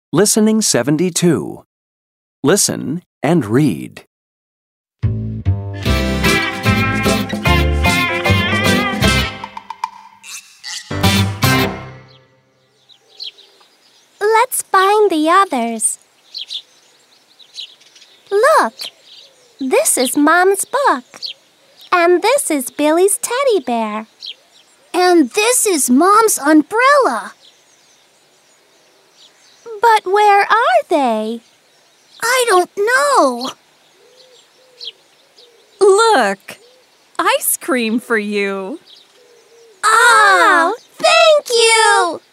Listening 72. Listen and read. Let's find the others. Look, this is Mom's book. And this is Billy's teddy bear. And this is Mom's umbrella. But where are they? I don't know. Look, ice cream for you. Oh, thank you!